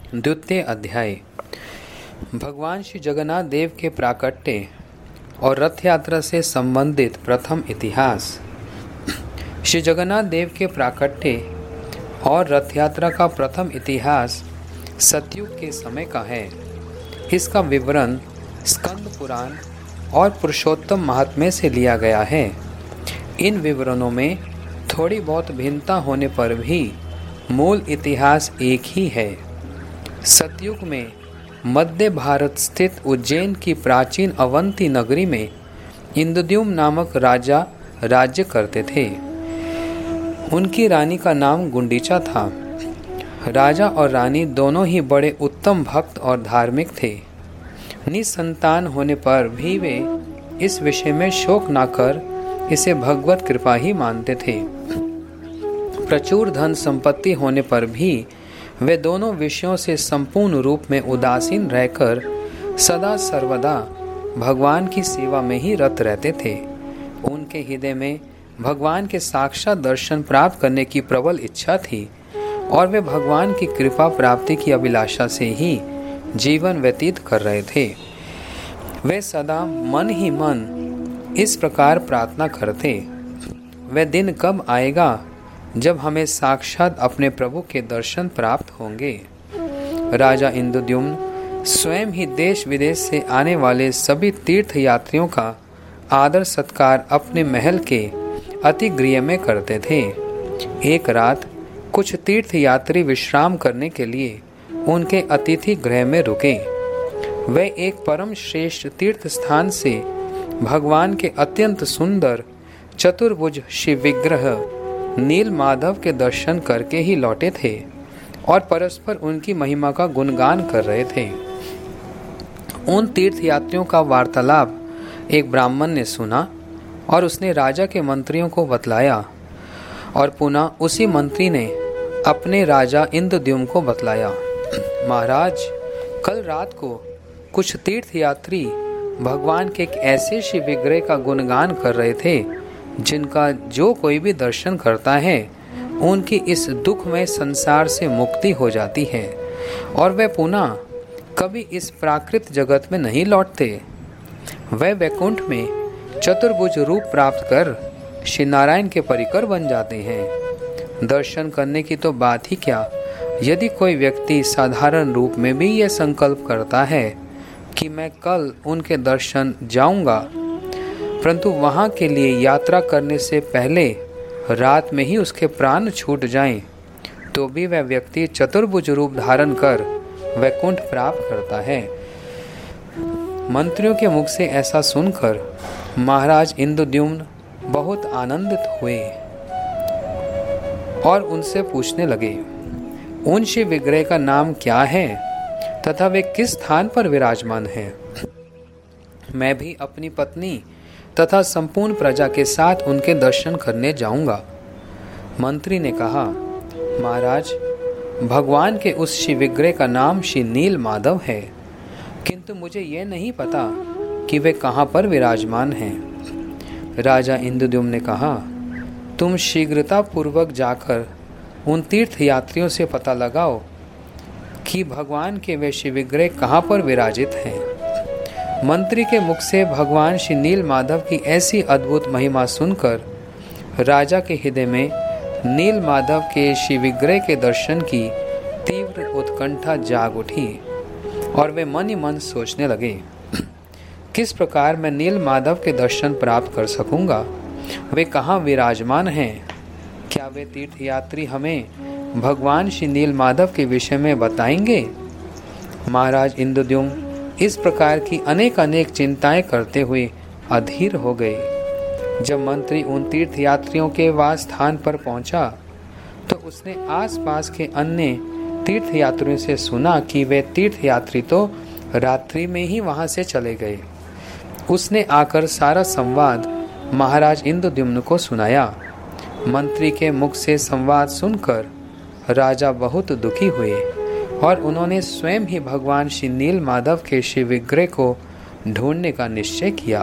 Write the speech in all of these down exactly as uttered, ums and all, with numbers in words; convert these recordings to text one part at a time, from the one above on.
द्वितीय अध्याय। भगवान श्री जगन्नाथ देव के प्राकट्य और रथ यात्रा से संबंधित प्रथम इतिहास। श्री जगन्नाथ देव के प्राकट्य और रथ यात्रा का प्रथम इतिहास सतयुग के समय का है। इसका विवरण स्कंद पुराण और पुरुषोत्तम महात्म्य से लिया गया है। इन विवरणों में थोड़ी बहुत भिन्नता होने पर भी मूल इतिहास एक ही है। सतयुग में मध्य भारत स्थित उज्जैन की प्राचीन अवंती नगरी में इंद्रद्युम्न नामक राजा राज्य करते थे। उनकी रानी का नाम गुंडीचा था। राजा और रानी दोनों ही बड़े उत्तम भक्त और धार्मिक थे। निसंतान होने पर भी वे इस विषय में शोक न कर इसे भगवत कृपा ही मानते थे। प्रचुर धन संपत्ति होने पर भी वे दोनों विषयों से संपूर्ण रूप में उदासीन रहकर सदा सर्वदा भगवान की सेवा में ही रत रहते थे। उनके हृदय में भगवान के साक्षात दर्शन प्राप्त करने की प्रबल इच्छा थी और वे भगवान की कृपा प्राप्ति की अभिलाषा से ही जीवन व्यतीत कर रहे थे। वे सदा मन ही मन इस प्रकार प्रार्थना करते, वह दिन कब आएगा जब हमें साक्षात अपने प्रभु के दर्शन प्राप्त होंगे। राजा इंद्रद्युम्न स्वयं ही देश विदेश से आने वाले सभी तीर्थ यात्रियों का आदर सत्कार अपने महल के अतिगृह में करते थे। एक रात कुछ तीर्थ यात्री विश्राम करने के लिए उनके अतिथि गृह में रुके। वे एक परम श्रेष्ठ तीर्थ स्थान से भगवान के अत्यंत सुंदर चतुर्भुज शिव विग्रह नील माधव के दर्शन करके ही लौटे थे और परस्पर उनकी महिमा का गुणगान कर रहे थे। उन तीर्थ यात्रियों का वार्तालाप एक ब्राह्मण ने सुना और उसने राजा के मंत्रियों को बतलाया और पुनः उसी मंत्री ने अपने राजा इंद्रद्युम्न को बतलाया। महाराज, कल रात को कुछ तीर्थ यात्री भगवान के एक ऐसे शिव विग्रह का गुणगान कर रहे थे जिनका जो कोई भी दर्शन करता है उनकी इस दुखमय संसार से मुक्ति हो जाती है और वे पुनः कभी इस प्राकृत जगत में नहीं लौटते। वे वैकुंठ में चतुर्भुज रूप प्राप्त कर श्री नारायण के परिकर बन जाते हैं। दर्शन करने की तो बात ही क्या, यदि कोई व्यक्ति साधारण रूप में भी यह संकल्प करता है कि मैं कल उनके दर्शन जाऊंगा, परंतु वहां के लिए यात्रा करने से पहले रात में ही उसके प्राण छूट जाएं, तो भी वह व्यक्ति चतुर्भुज रूप धारण कर वैकुंठ प्राप्त करता है। मंत्रियों के मुख से ऐसा सुनकर महाराज इंद्रद्युम्न बहुत आनंदित हुए और उनसे पूछने लगे, उन शिव विग्रह का नाम क्या है तथा वे किस स्थान पर विराजमान है। मैं भी अपनी पत्नी तथा संपूर्ण प्रजा के साथ उनके दर्शन करने जाऊंगा। मंत्री ने कहा, महाराज, भगवान के उस शिव विग्रह का नाम श्री नील माधव है, किंतु मुझे यह नहीं पता कि वे कहाँ पर विराजमान हैं। राजा इंद्रद्युम्न ने कहा, तुम शीघ्रता पूर्वक जाकर उन तीर्थ यात्रियों से पता लगाओ कि भगवान के वे शिव विग्रह कहाँ पर विराजित हैं। मंत्री के मुख से भगवान श्री नील माधव की ऐसी अद्भुत महिमा सुनकर राजा के हृदय में नील माधव के शिव विग्रह के दर्शन की तीव्र उत्कंठा जाग उठी और वे मन ही मन सोचने लगे, किस प्रकार मैं नील माधव के दर्शन प्राप्त कर सकूंगा। वे कहाँ विराजमान हैं? क्या वे तीर्थ यात्री हमें भगवान श्री नील माधव के विषय में बताएंगे? महाराज इंद्रद्युम्न इस प्रकार की अनेक अनेक चिंताएं करते हुए अधीर हो गए। जब मंत्री उन तीर्थ यात्रियों के वास स्थान पर पहुंचा तो उसने आसपास के अन्य तीर्थ यात्रियों से सुना कि वे तीर्थ यात्री तो रात्रि में ही वहां से चले गए। उसने आकर सारा संवाद महाराज इंद्रद्युम्न को सुनाया। मंत्री के मुख से संवाद सुनकर राजा बहुत दुखी हुए और उन्होंने स्वयं ही भगवान श्री नील माधव के शिव विग्रह को ढूंढने का निश्चय किया।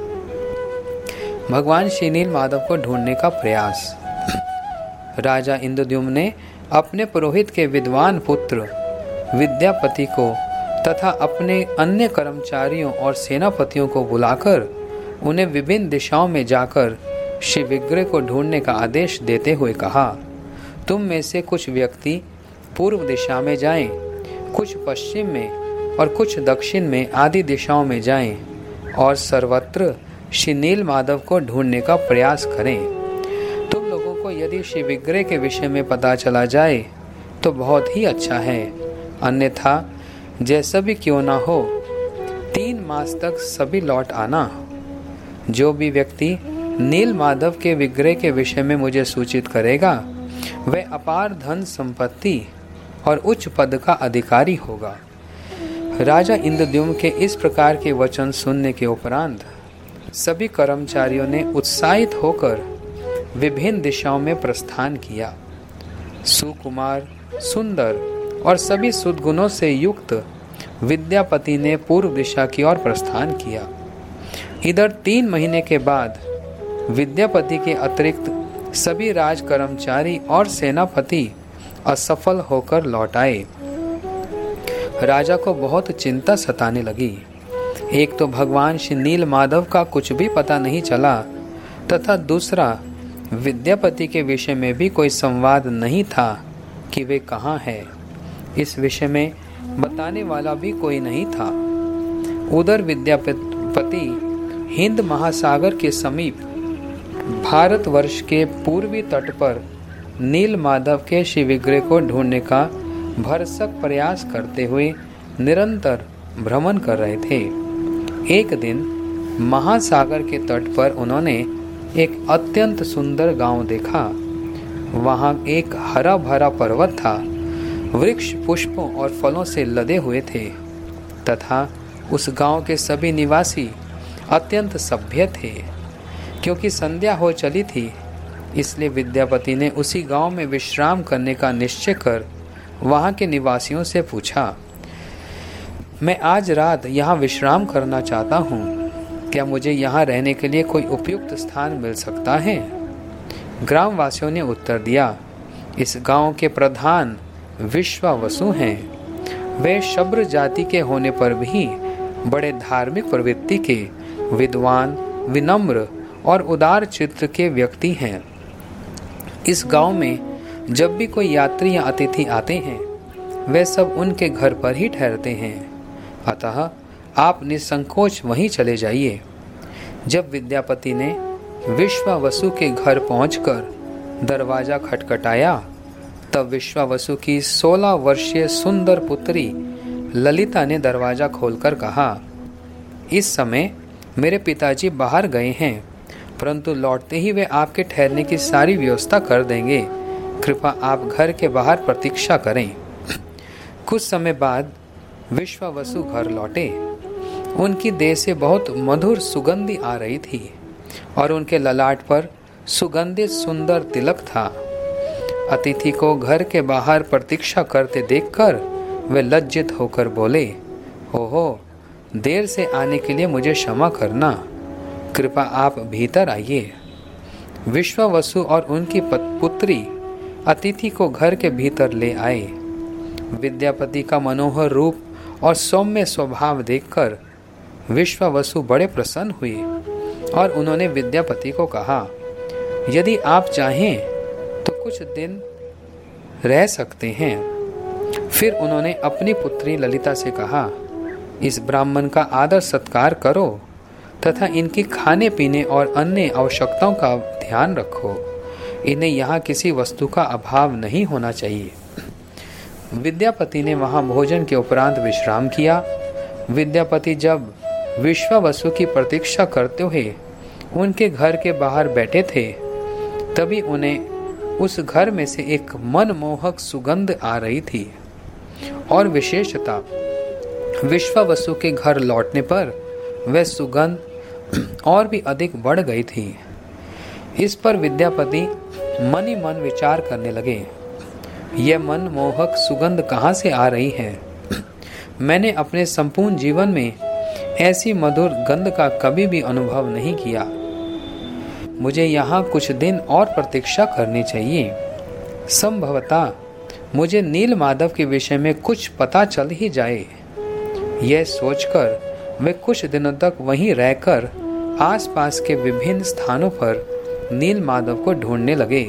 भगवान श्री नील माधव को ढूंढने का प्रयास। राजा इंद्रद्युम्न ने अपने पुरोहित के विद्वान पुत्र विद्यापति को तथा अपने अन्य कर्मचारियों और सेनापतियों को बुलाकर उन्हें विभिन्न दिशाओं में जाकर श्री विग्रह को ढूंढने का आदेश देते हुए कहा, तुम में से कुछ व्यक्ति पूर्व दिशा में जाएं, कुछ पश्चिम में और कुछ दक्षिण में आदि दिशाओं में जाएं और सर्वत्र श्री नील माधव को ढूंढने का प्रयास करें। तुम लोगों को यदि श्री विग्रह के विषय में पता चला जाए तो बहुत ही अच्छा है, अन्यथा जैसा भी क्यों ना हो तीन मास तक सभी लौट आना। जो भी व्यक्ति नील माधव के विग्रह के विषय में मुझे सूचित करेगा वह अपार धन संपत्ति और उच्च पद का अधिकारी होगा। राजा इंद्रद्युम्न के इस प्रकार के वचन सुनने के उपरांत सभी कर्मचारियों ने उत्साहित होकर विभिन्न दिशाओं में प्रस्थान किया। सुकुमार, सुंदर और सभी सद्गुणों से युक्त विद्यापति ने पूर्व दिशा की ओर प्रस्थान किया। इधर तीन महीने के बाद विद्यापति के अतिरिक्त सभी राज कर्मचारी और सेनापति असफल होकर लौट आए। राजा को बहुत चिंता सताने लगी। एक तो भगवान श्री नील माधव का कुछ भी पता नहीं चला तथा दूसरा विद्यापति के विषय में भी कोई संवाद नहीं था कि वे कहाँ हैं। इस विषय में बताने वाला भी कोई नहीं था। उधर विद्यापति हिंद महासागर के समीप भारतवर्ष के पूर्वी तट पर नील माधव के श्री विग्रह को ढूंढने का भरसक प्रयास करते हुए निरंतर भ्रमण कर रहे थे। एक दिन महासागर के तट पर उन्होंने एक अत्यंत सुंदर गांव देखा। वहां एक हरा भरा पर्वत था, वृक्ष पुष्पों और फलों से लदे हुए थे तथा उस गांव के सभी निवासी अत्यंत सभ्य थे। क्योंकि संध्या हो चली थी इसलिए विद्यापति ने उसी गांव में विश्राम करने का निश्चय कर वहां के निवासियों से पूछा, मैं आज रात यहाँ विश्राम करना चाहता हूँ, क्या मुझे यहाँ रहने के लिए कोई उपयुक्त स्थान मिल सकता है? ग्रामवासियों ने उत्तर दिया, इस गांव के प्रधान विश्वावसु हैं। वे शब्र जाति के होने पर भी बड़े धार्मिक प्रवृत्ति के, विद्वान, विनम्र और उदार चित्त के व्यक्ति हैं। इस गांव में जब भी कोई यात्री या अतिथि आते हैं वे सब उनके घर पर ही ठहरते हैं, अतः आप निसंकोच वहीं चले जाइए। जब विद्यापति ने विश्वावसु के घर पहुंचकर दरवाजा खटखटाया तब विश्वावसु की सोलह वर्षीय सुंदर पुत्री ललिता ने दरवाजा खोलकर कहा, इस समय मेरे पिताजी बाहर गए हैं, परंतु लौटते ही वे आपके ठहरने की सारी व्यवस्था कर देंगे। कृपा आप घर के बाहर प्रतीक्षा करें। कुछ समय बाद विश्वावसु घर लौटे। उनकी देह से बहुत मधुर सुगंधी आ रही थी और उनके ललाट पर सुगंधित सुंदर तिलक था। अतिथि को घर के बाहर प्रतीक्षा करते देखकर वे लज्जित होकर बोले, ओहो, देर से आने के लिए मुझे क्षमा करना, कृपा आप भीतर आइए। विश्वावसु और उनकी पुत्री अतिथि को घर के भीतर ले आए। विद्यापति का मनोहर रूप और सौम्य स्वभाव देखकर विश्वावसु बड़े प्रसन्न हुए और उन्होंने विद्यापति को कहा, यदि आप चाहें तो कुछ दिन रह सकते हैं। फिर उन्होंने अपनी पुत्री ललिता से कहा, इस ब्राह्मण का आदर सत्कार करो तथा इनकी खाने पीने और अन्य आवश्यकताओं का ध्यान रखो। इन्हें यहाँ किसी वस्तु का अभाव नहीं होना चाहिए। विद्यापति ने वहाँ भोजन के उपरांत विश्राम किया। विद्यापति जब विश्वावसु की प्रतीक्षा करते हुए उनके घर के बाहर बैठे थे तभी उन्हें उस घर में से एक मनमोहक सुगंध आ रही थी और विशेषता विश्वावसु के घर लौटने पर वह सुगंध और भी अधिक बढ़ गई थी। इस पर विद्यापति मन ही मन विचार करने लगे, यह मनमोहक सुगंध कहाँ से आ रही है? मैंने अपने संपूर्ण जीवन में ऐसी मधुर गंध का कभी भी अनुभव नहीं किया। मुझे यहाँ कुछ दिन और प्रतीक्षा करनी चाहिए। संभवतः मुझे नील माधव के विषय में कुछ पता चल ही जाए। यह सोचकर वे कुछ दिनों तक वहीं रहकर आसपास के विभिन्न स्थानों पर नील माधव को ढूंढने लगे।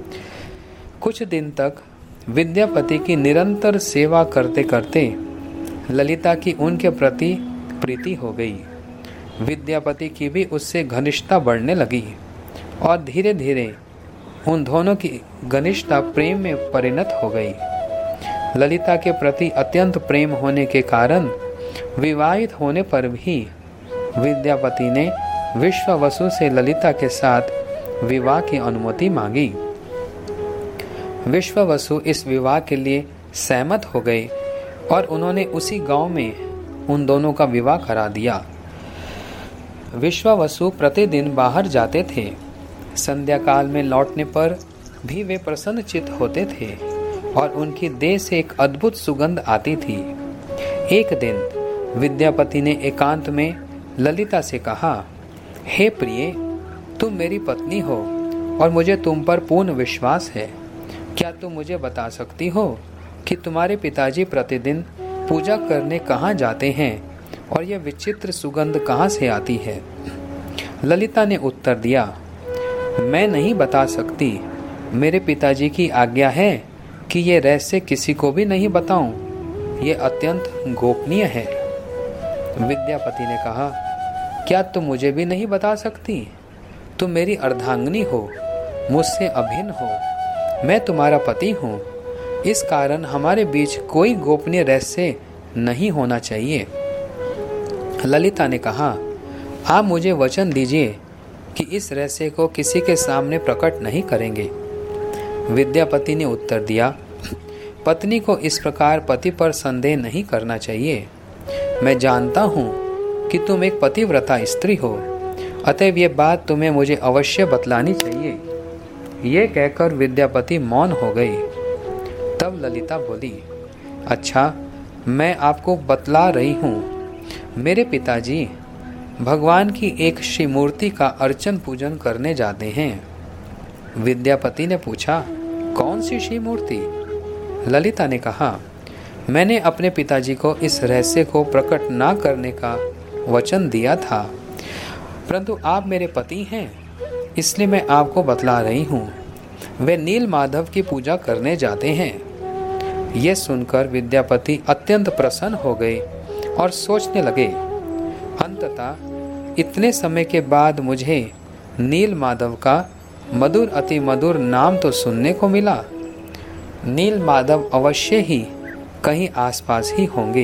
कुछ दिन तक विद्यापति की निरंतर सेवा करते करते ललिता की उनके प्रति प्रीति हो गई। विद्यापति की भी उससे घनिष्ठता बढ़ने लगी और धीरे धीरे उन दोनों की घनिष्ठता प्रेम में परिणत हो गई। ललिता के प्रति अत्यंत प्रेम होने के कारण विवाहित होने पर भी विद्यापति ने विश्वावसु से ललिता के साथ विवाह की अनुमति मांगी। विश्वावसु इस विवाह के लिए सहमत हो गए और उन्होंने उसी गांव में उन दोनों का विवाह करा दिया। विश्वावसु प्रतिदिन बाहर जाते थे। संध्या काल में लौटने पर भी वे प्रसन्नचित्त होते थे और उनकी देह से एक अद्भुत सुगंध आती थी। एक दिन विद्यापति ने एकांत में ललिता से कहा, हे प्रिय, तुम मेरी पत्नी हो और मुझे तुम पर पूर्ण विश्वास है। क्या तुम मुझे बता सकती हो कि तुम्हारे पिताजी प्रतिदिन पूजा करने कहाँ जाते हैं और यह विचित्र सुगंध कहाँ से आती है? ललिता ने उत्तर दिया, मैं नहीं बता सकती। मेरे पिताजी की आज्ञा है कि ये रहस्य किसी को भी नहीं बताऊं। ये अत्यंत गोपनीय है। विद्यापति ने कहा, क्या तुम मुझे भी नहीं बता सकती? तुम मेरी अर्धांगिनी हो, मुझसे अभिन्न हो, मैं तुम्हारा पति हूँ। इस कारण हमारे बीच कोई गोपनीय रहस्य नहीं होना चाहिए। ललिता ने कहा, आप मुझे वचन दीजिए कि इस रहस्य को किसी के सामने प्रकट नहीं करेंगे। विद्यापति ने उत्तर दिया, पत्नी को इस प्रकार पति पर संदेह नहीं करना चाहिए। मैं जानता हूँ कि तुम एक पतिव्रता स्त्री हो, अतएव ये बात तुम्हें मुझे अवश्य बतलानी चाहिए। ये कहकर विद्यापति मौन हो गई। तब ललिता बोली, अच्छा, मैं आपको बतला रही हूँ। मेरे पिताजी भगवान की एक श्री मूर्ति का अर्चन पूजन करने जाते हैं। विद्यापति ने पूछा, कौन सी श्री मूर्ति? ललिता ने कहा, मैंने अपने पिताजी को इस रहस्य को प्रकट ना करने का वचन दिया था, परंतु आप मेरे पति हैं, इसलिए मैं आपको बतला रही हूँ। वे नील माधव की पूजा करने जाते हैं। यह सुनकर विद्यापति अत्यंत प्रसन्न हो गए और सोचने लगे, अंततः इतने समय के बाद मुझे नील माधव का मधुर अति मधुर नाम तो सुनने को मिला। नील माधव अवश्य ही कहीं आसपास ही होंगे।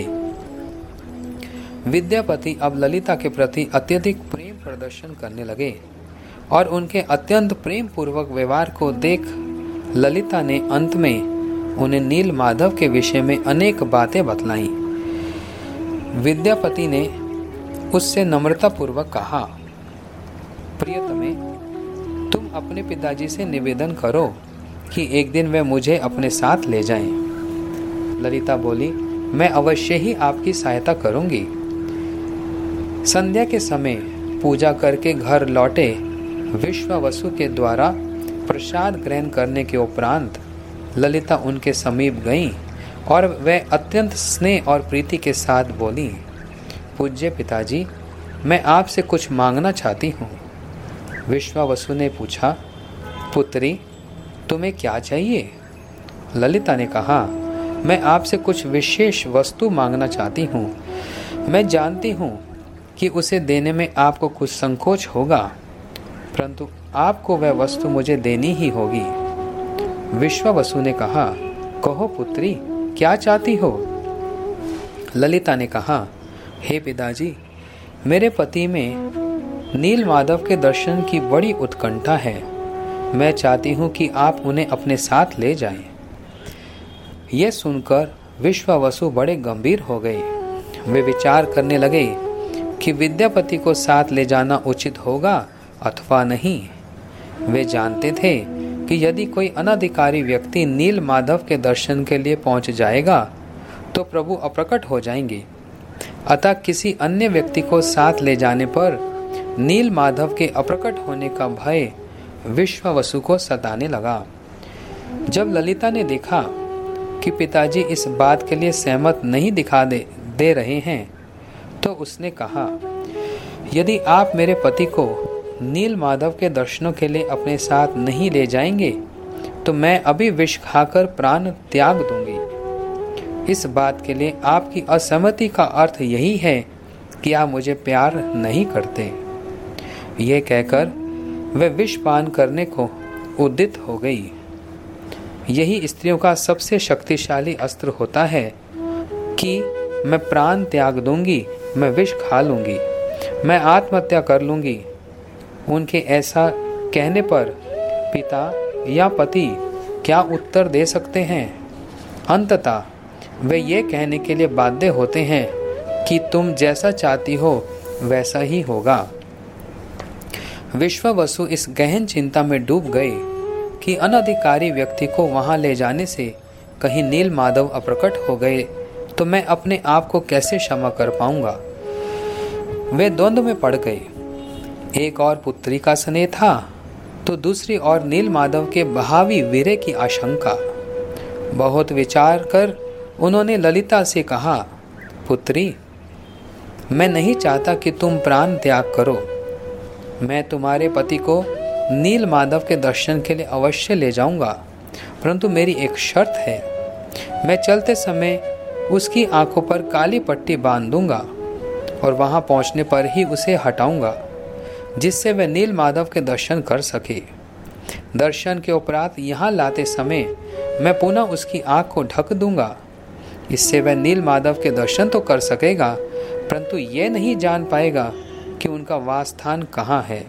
विद्यापति अब ललिता के प्रति अत्यधिक प्रेम प्रदर्शन करने लगे और उनके अत्यंत प्रेम पूर्वक व्यवहार को देख ललिता ने अंत में उन्हें नील माधव के विषय में अनेक बातें बतलाईं। विद्यापति ने उससे नम्रता पूर्वक कहा, प्रियतमे, तुम अपने पिताजी से निवेदन करो कि एक दिन वे मुझे अपने साथ ले जाएं। ललिता बोली, मैं अवश्य ही आपकी सहायता करूंगी। संध्या के समय पूजा करके घर लौटे विश्वावसु के द्वारा प्रसाद ग्रहण करने के उपरांत ललिता उनके समीप गईं और वह अत्यंत स्नेह और प्रीति के साथ बोली, पूज्य पिताजी, मैं आपसे कुछ मांगना चाहती हूँ। विश्वावसु ने पूछा, पुत्री, तुम्हें क्या चाहिए? ललिता ने कहा, मैं आपसे कुछ विशेष वस्तु मांगना चाहती हूँ। मैं जानती हूँ कि उसे देने में आपको कुछ संकोच होगा, परंतु आपको वह वस्तु मुझे देनी ही होगी। विश्वावसु ने कहा, कहो पुत्री, क्या चाहती हो? ललिता ने कहा, हे पिताजी, मेरे पति में नील माधव के दर्शन की बड़ी उत्कंठा है। मैं चाहती हूँ कि आप उन्हें अपने साथ ले जाएं। यह सुनकर विश्वावसु बड़े गंभीर हो गए। वे विचार करने लगे कि विद्यापति को साथ ले जाना उचित होगा अथवा नहीं। वे जानते थे कि यदि कोई अनधिकारी व्यक्ति नील माधव के दर्शन के लिए पहुंच जाएगा तो प्रभु अप्रकट हो जाएंगे। अतः किसी अन्य व्यक्ति को साथ ले जाने पर नील माधव के अप्रकट होने का भय विश्वावसु को सताने लगा। जब ललिता ने देखा कि पिताजी इस बात के लिए सहमत नहीं दिखा दे, दे रहे हैं, तो उसने कहा, यदि आप मेरे पति को नील माधव के दर्शनों के लिए अपने साथ नहीं ले जाएंगे तो मैं अभी विष खाकर प्राण त्याग दूंगी। इस बात के लिए आपकी असहमति का अर्थ यही है कि आप मुझे प्यार नहीं करते। यह कहकर वह विष पान करने को उद्यत हो गई। यही स्त्रियों का सबसे शक्तिशाली अस्त्र होता है कि मैं प्राण त्याग दूंगी, मैं विष खा लूंगी, मैं आत्महत्या कर लूंगी। उनके ऐसा कहने पर पिता या पति क्या उत्तर दे सकते हैं? अंततः वे ये कहने के लिए बाध्य होते हैं कि तुम जैसा चाहती हो वैसा ही होगा। विश्वावसु इस गहन चिंता में डूब गए कि अनधिकारी व्यक्ति को वहां ले जाने से कहीं नील माधव अप्रकट हो गए तो मैं अपने आप को कैसे क्षमा कर पाऊंगा। वे द्वंद्व में पड़ गए। एक और पुत्री का स्नेह था तो दूसरी ओर नील माधव के भावी वीर्य की आशंका। बहुत विचार कर उन्होंने ललिता से कहा, पुत्री, मैं नहीं चाहता कि तुम प्राण त्याग करो। मैं तुम्हारे पति को नील माधव के दर्शन के लिए अवश्य ले जाऊंगा, परंतु मेरी एक शर्त है। मैं चलते समय उसकी आंखों पर काली पट्टी बांध दूंगा और वहां पहुंचने पर ही उसे हटाऊंगा, जिससे वह नील माधव के दर्शन कर सके। दर्शन के उपरांत यहाँ लाते समय मैं पुनः उसकी आंख को ढक दूंगा। इससे वह नील माधव के दर्शन तो कर सकेगा, परंतु यह नहीं जान पाएगा कि उनका वास स्थान कहाँ है।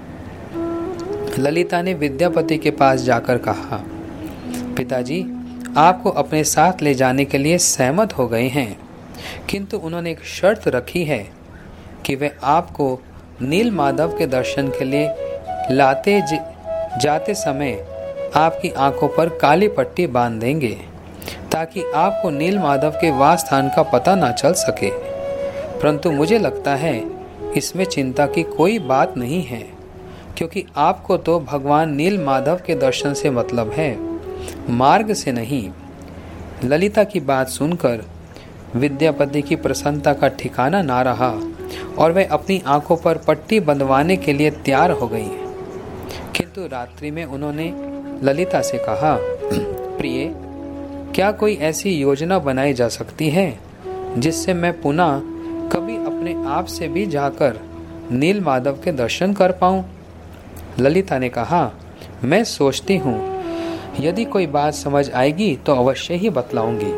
ललिता ने विद्यापति के पास जाकर कहा, पिताजी आपको अपने साथ ले जाने के लिए सहमत हो गए हैं, किंतु उन्होंने एक शर्त रखी है कि वे आपको नील माधव के दर्शन के लिए लाते ज, जाते समय आपकी आंखों पर काली पट्टी बांध देंगे, ताकि आपको नील माधव के वास स्थान का पता ना चल सके। परंतु मुझे लगता है इसमें चिंता की कोई बात नहीं है, क्योंकि आपको तो भगवान नील माधव के दर्शन से मतलब है, मार्ग से नहीं। ललिता की बात सुनकर विद्यापति की प्रसन्नता का ठिकाना ना रहा और वह अपनी आंखों पर पट्टी बंधवाने के लिए तैयार हो गई। किंतु रात्रि में उन्होंने ललिता से कहा, प्रिय, क्या कोई ऐसी योजना बनाई जा सकती है जिससे मैं पुनः कभी अपने आप से भी जाकर नील माधव के दर्शन कर पाऊं? ललिता ने कहा, मैं सोचती हूँ यदि कोई बात समझ आएगी तो अवश्य ही बतलाऊंगी।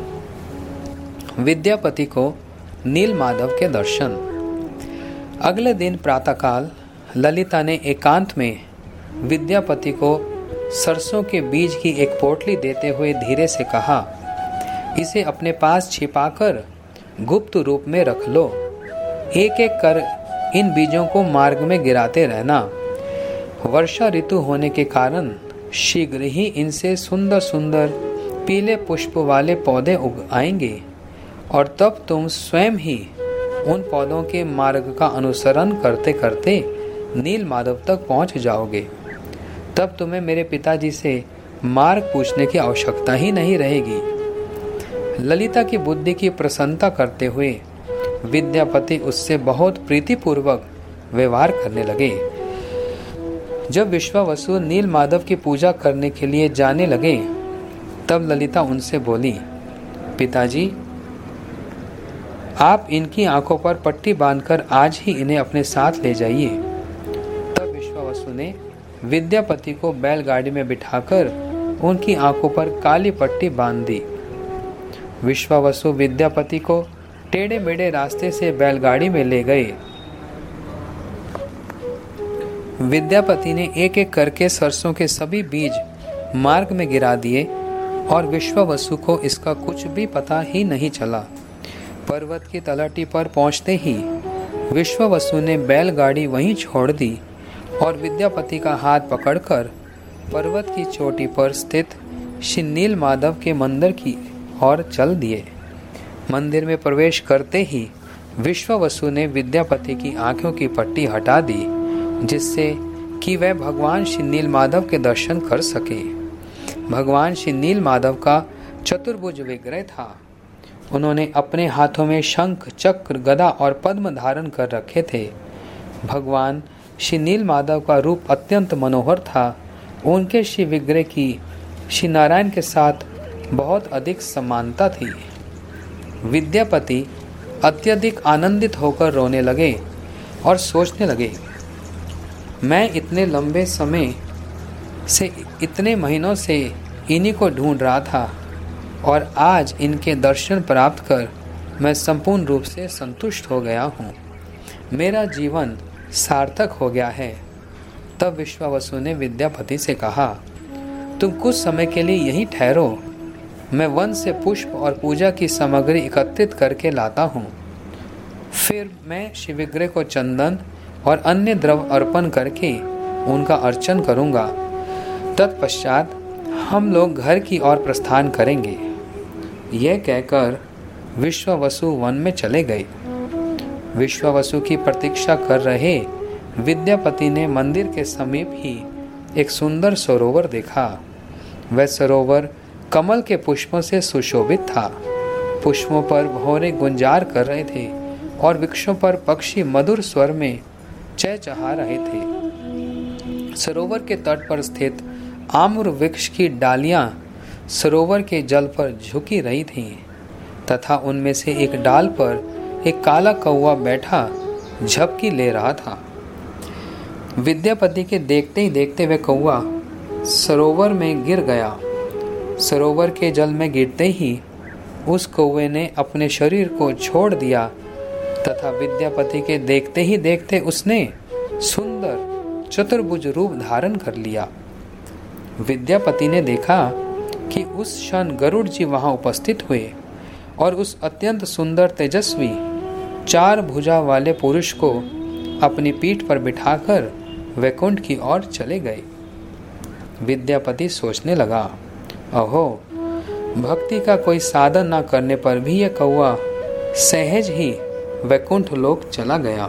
विद्यापति को नील माधव के दर्शन। अगले दिन प्रातःकाल ललिता ने एकांत में विद्यापति को सरसों के बीज की एक पोटली देते हुए धीरे से कहा, इसे अपने पास छिपाकर गुप्त रूप में रख लो। एक एक कर इन बीजों को मार्ग में गिराते रहना। वर्षा ऋतु होने के कारण शीघ्र ही इनसे सुंदर सुंदर पीले पुष्प वाले पौधे उग आएंगे और तब तुम स्वयं ही उन पौधों के मार्ग का अनुसरण करते करते नील माधव तक पहुंच जाओगे। तब तुम्हें मेरे पिताजी से मार्ग पूछने की आवश्यकता ही नहीं रहेगी। ललिता की बुद्धि की प्रसन्नता करते हुए विद्यापति उससे बहुत प्रीतिपूर्वक व्यवहार करने लगे। जब विश्वावसु नील माधव की पूजा करने के लिए जाने लगे तब ललिता उनसे बोली, पिताजी, आप इनकी आंखों पर पट्टी बांधकर आज ही इन्हें अपने साथ ले जाइए। तब विश्वावसु ने विद्यापति को बैलगाड़ी में बिठाकर उनकी आंखों पर काली पट्टी बांध दी। विश्वावसु विद्यापति को टेढ़े मेढ़े रास्ते से बैलगाड़ी में ले गए। विद्यापति ने एक एक करके सरसों के सभी बीज मार्ग में गिरा दिए और विश्वावसु को इसका कुछ भी पता ही नहीं चला। पर्वत की तलहटी पर पहुंचते ही विश्वावसु ने बैलगाड़ी वहीं छोड़ दी और विद्यापति का हाथ पकड़कर पर्वत की चोटी पर स्थित श्री नील माधव के मंदिर की ओर चल दिए। मंदिर में प्रवेश करते ही विश्वावसु ने विद्यापति की आंखों की पट्टी हटा दी, जिससे कि वह भगवान श्री नील माधव के दर्शन कर सके। भगवान श्री नील माधव का चतुर्भुज विग्रह था। उन्होंने अपने हाथों में शंख, चक्र, गदा और पद्म धारण कर रखे थे। भगवान श्री नील माधव का रूप अत्यंत मनोहर था। उनके श्री विग्रह की श्री नारायण के साथ बहुत अधिक समानता थी। विद्यापति अत्यधिक आनंदित होकर रोने लगे और सोचने लगे, मैं इतने लंबे समय से, इतने महीनों से इन्हीं को ढूंढ रहा था और आज इनके दर्शन प्राप्त कर मैं संपूर्ण रूप से संतुष्ट हो गया हूँ। मेरा जीवन सार्थक हो गया है। तब विश्वावसु ने विद्यापति से कहा, तुम कुछ समय के लिए यहीं ठहरो, मैं वन से पुष्प और पूजा की सामग्री एकत्रित करके लाता हूँ। फिर मैं शिवविग्रह को चंदन और अन्य द्रव अर्पण करके उनका अर्चन करूँगा। तत्पश्चात हम लोग घर की ओर प्रस्थान करेंगे। यह कहकर विश्वावसु वन में चले गए। विश्वावसु की प्रतीक्षा कर रहे विद्यापति ने मंदिर के समीप ही एक सुंदर सरोवर देखा। वह सरोवर कमल के पुष्पों से सुशोभित था। पुष्पों पर भौरे गुंजार कर रहे थे और वृक्षों पर पक्षी मधुर स्वर में चहचहा रहे थे। सरोवर के तट पर स्थित आम्र वृक्ष की डालियां सरोवर के जल पर झुकी रही थीं तथा उनमें से एक डाल पर एक काला कौवा बैठा झपकी ले रहा था। विद्यापति के देखते ही देखते वह कौवा सरोवर में गिर गया। सरोवर के जल में गिरते ही उस कौवे ने अपने शरीर को छोड़ दिया तथा विद्यापति के देखते ही देखते उसने सुंदर चतुर्भुज रूप धारण कर लिया। विद्यापति ने देखा कि उस क्षण गरुड़ जी वहां उपस्थित हुए और उस अत्यंत सुंदर तेजस्वी चार भुजा वाले पुरुष को अपनी पीठ पर बिठाकर वैकुंठ की ओर चले गए। विद्यापति सोचने लगा, अहो, भक्ति का कोई साधन न करने पर भी यह कौवा सहज ही वैकुंठ लोक चला गया।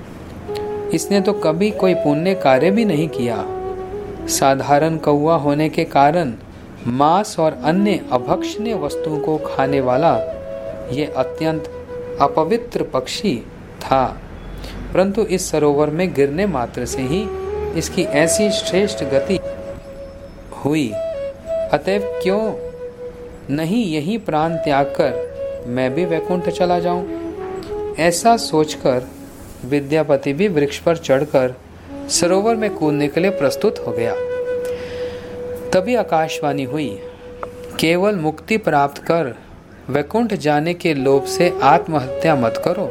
इसने तो कभी कोई पुण्य कार्य भी नहीं किया। साधारण कौवा होने के कारण मांस और अन्य अभक्षणीय वस्तुओं को खाने वाला यह अत्यंत अपवित्र पक्षी था, परंतु इस सरोवर में गिरने मात्र से ही इसकी ऐसी श्रेष्ठ गति हुई। अतएव क्यों नहीं यही प्राण त्याग कर मैं भी वैकुंठ चला जाऊं। ऐसा सोचकर विद्यापति भी वृक्ष पर चढ़कर सरोवर में कूदने के लिए प्रस्तुत हो गया। तभी आकाशवाणी हुई, केवल मुक्ति प्राप्त कर वैकुंठ जाने के लोभ से आत्महत्या मत करो।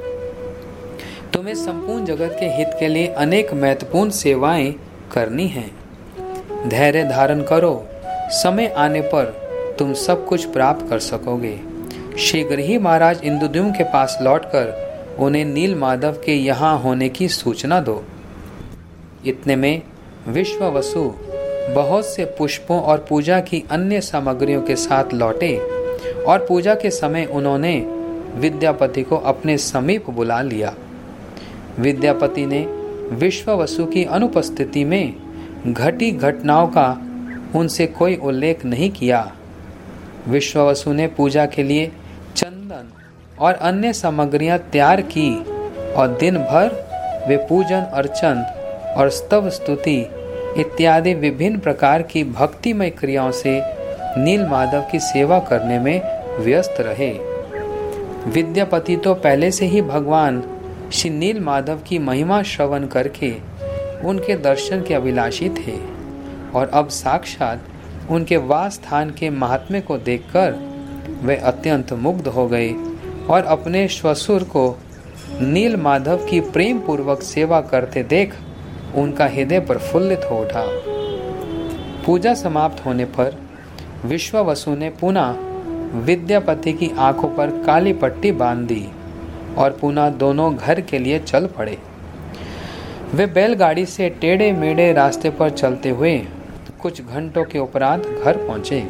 तुम्हें संपूर्ण जगत के हित के लिए अनेक महत्वपूर्ण सेवाएं करनी हैं। धैर्य धारण करो, समय आने पर तुम सब कुछ प्राप्त कर सकोगे। शीघ्र ही महाराज इंद्रद्युम्न के पास लौटकर उन्हें नील माधव के यहाँ होने की सूचना दो। इतने में विश्वावसु बहुत से पुष्पों और पूजा की अन्य सामग्रियों के साथ लौटे और पूजा के समय उन्होंने विद्यापति को अपने समीप बुला लिया। विद्यापति ने विश्वावसु की अनुपस्थिति में घटी घटनाओं का उनसे कोई उल्लेख नहीं किया। विश्वावसु ने पूजा के लिए चंदन और अन्य सामग्रियां तैयार की और दिन भर वे पूजन अर्चन और स्तव स्तुति इत्यादि विभिन्न प्रकार की भक्तिमय क्रियाओं से नील माधव की सेवा करने में व्यस्त रहे। विद्यापति तो पहले से ही भगवान श्री नील माधव की महिमा श्रवण करके उनके दर्शन के अभिलाषी थे और अब साक्षात उनके वास स्थान के महात्म्य को देखकर वे अत्यंत मुग्ध हो गए और अपने श्वशुर को नील माधव की प्रेम पूर्वक सेवा करते देख उनका हृदय प्रफुल्लित हो उठा। पूजा समाप्त होने पर विश्वावसु ने पुनः विद्यापति की आंखों पर काली पट्टी बांध दी और पुनः दोनों घर के लिए चल पड़े। वे बैलगाड़ी से टेढ़े मेढ़े रास्ते पर चलते हुए कुछ घंटों के उपरांत घर पहुंचे।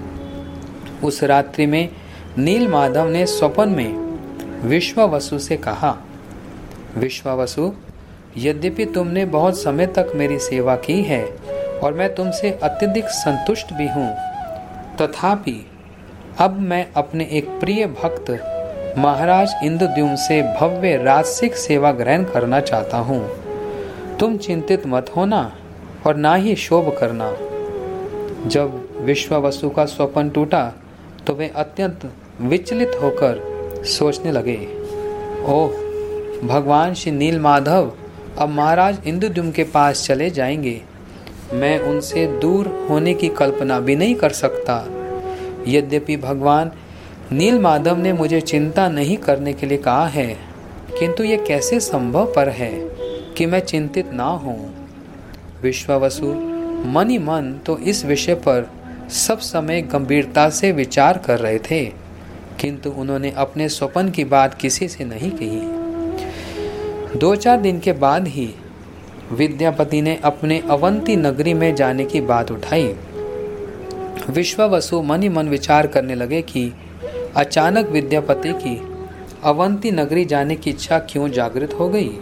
उस रात्रि में नील माधव ने स्वप्न में विश्वावसु से कहा, विश्वावसु, यद्यपि तुमने बहुत समय तक मेरी सेवा की है और मैं तुमसे अत्यधिक संतुष्ट भी हूँ, तथापि अब मैं अपने एक प्रिय भक्त महाराज इंद्रद्युम्न से भव्य राजसिक सेवा ग्रहण करना चाहता हूँ। तुम चिंतित मत होना और ना ही शोभ करना। जब विश्वावसु का स्वप्न टूटा तो वे अत्यंत विचलित होकर सोचने लगे, ओह, भगवान श्री नीलमाधव अब महाराज इंद्रद्युम्न के पास चले जाएंगे। मैं उनसे दूर होने की कल्पना भी नहीं कर सकता। यद्यपि भगवान नीलमाधव ने मुझे चिंता नहीं करने के लिए कहा है, किंतु ये कैसे संभव पर है कि मैं चिंतित ना हूँ। विश्वावसु मन ही मन तो इस विषय पर सब समय गंभीरता से विचार कर रहे थे, किंतु उन्होंने अपने स्वप्न की बात किसी से नहीं कही। दो चार दिन के बाद ही विद्यापति ने अपने अवंती नगरी में जाने की बात उठाई। विश्वावसु मन ही मन विचार करने लगे कि अचानक विद्यापति की अवंती नगरी जाने की इच्छा क्यों जागृत हो गई।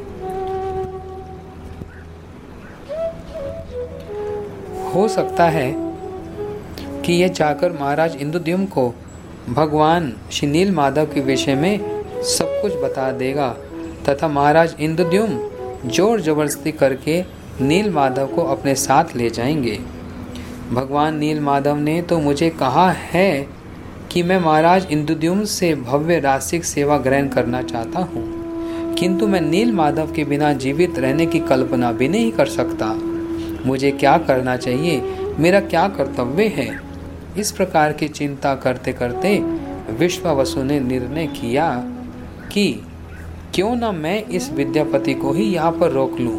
हो सकता है कि यह जाकर महाराज इंद्रद्युम्न को भगवान श्री नीलमाधव के विषय में सब कुछ बता देगा तथा महाराज इंद्रद्युम्न जोर जबरदस्ती करके नीलमाधव को अपने साथ ले जाएंगे। भगवान नीलमाधव ने तो मुझे कहा है कि मैं महाराज इंद्रद्युम्न से भव्य राजसिक सेवा ग्रहण करना चाहता हूँ, किंतु मैं नीलमाधव के बिना जीवित रहने की कल्पना भी नहीं कर सकता। मुझे क्या करना चाहिए, मेरा क्या कर्तव्य है। इस प्रकार की चिंता करते करते विश्वावसु ने निर्णय किया कि क्यों न मैं इस विद्यापति को ही यहाँ पर रोक लूं।